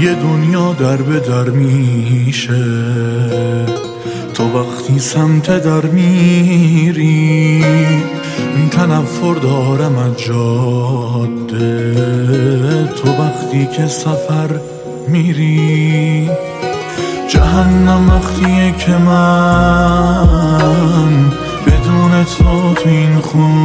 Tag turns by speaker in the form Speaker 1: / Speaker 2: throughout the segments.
Speaker 1: یه دنیا در به در میشه، تو وقتی سمت در میری تنفر دارم از جاده، تو وقتی که سفر میری جهنم وقتیه که من بدون تو این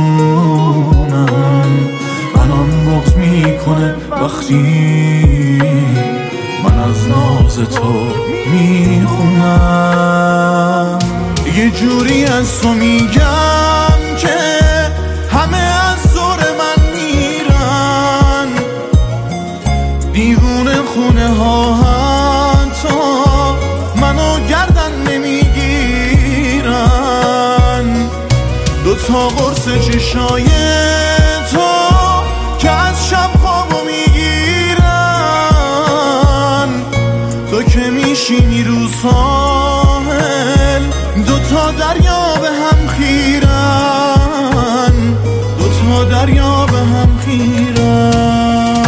Speaker 1: خونم، منم بغض میکنه وقتی من از ناز تو میخونم. یه جوری از تو میگم که همه از دور من میرن، دیوونه خونه ها حتی منو گردن نمیگیرن، دوتا قرص چشای تو که از شب خوابو میگیرن، تو که میشینی رو ساحل دوتا دریا به هم خیرن، دوتا دریا به هم خیرن.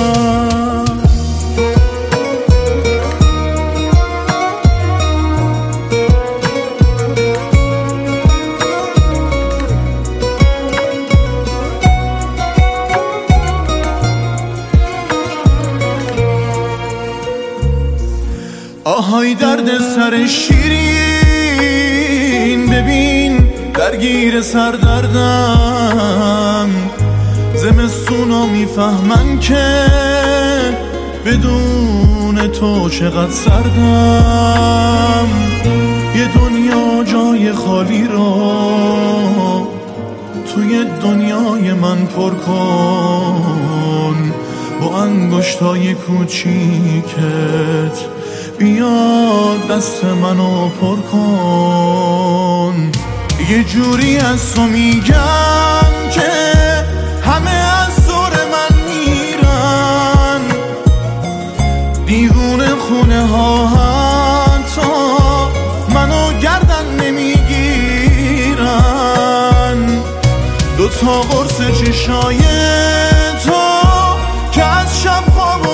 Speaker 1: آهای درد سر شیرین، ببین درگیر سردردم، زمستونا میفهمن که بدون تو چقدر سردم، یه دنیا جای خالی رو توی دنیای من پر کن، با انگشتای کوچیکت بیا دست منو پر کن. یه جوری از تو میگم که همه از دور من میرن، دیوونه خونه ها حتی منو گردن نمیگیرن، دوتا قرص چشای تو که از شب خوابو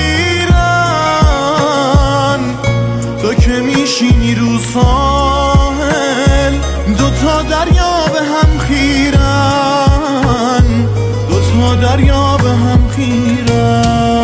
Speaker 1: میگیرن، تو که میشینی رو ساحل دوتا دریا به هم خیرن، دوتا دریا به هم خیرن.